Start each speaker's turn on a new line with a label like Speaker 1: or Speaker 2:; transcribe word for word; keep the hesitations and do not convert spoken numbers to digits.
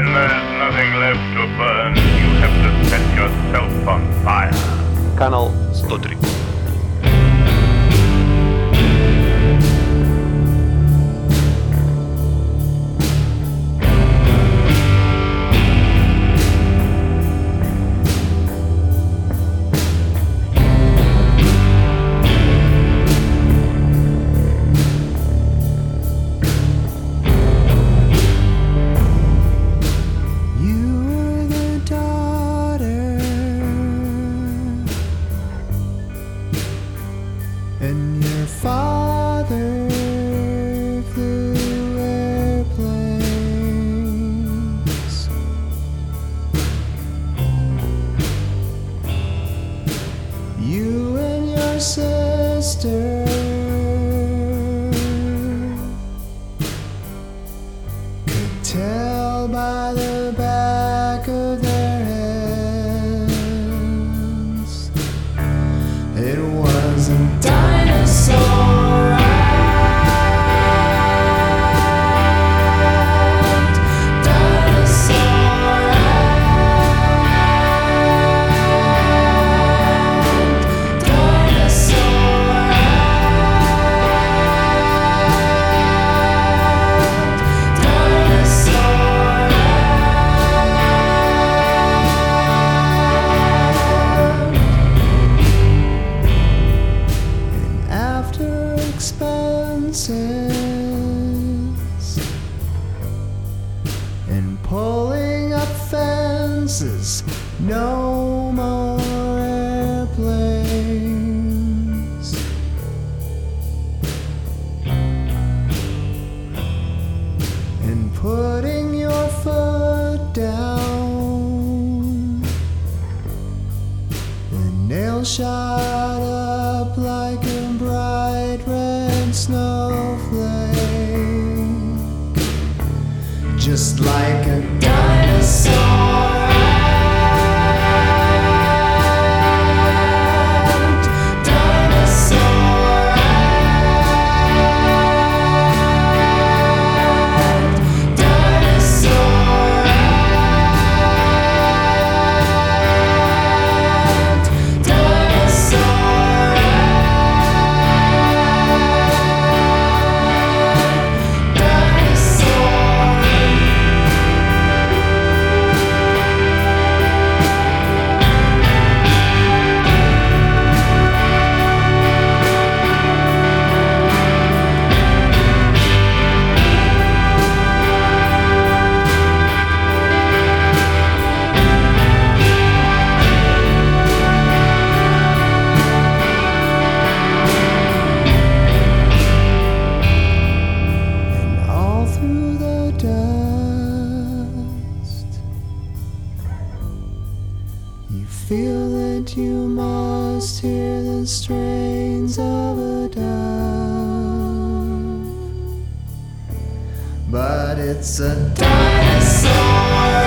Speaker 1: When there's nothing left to burn, you have to set yourself on fire.
Speaker 2: Канал сто три.
Speaker 3: And your father flew airplanes. You and your sister could tell by the back of their heads it wasn't dinosaur act, dinosaur act, dinosaur act, dinosaur act. After expenses and pulling up fences, no more airplanes. And putting your foot down, the nail shot up like a bright red snowflake, just like a dinosaur act, dinosaur act, dinosaur act, dinosaur you feel that you must hear the strains of a dove, but it's a dinosaur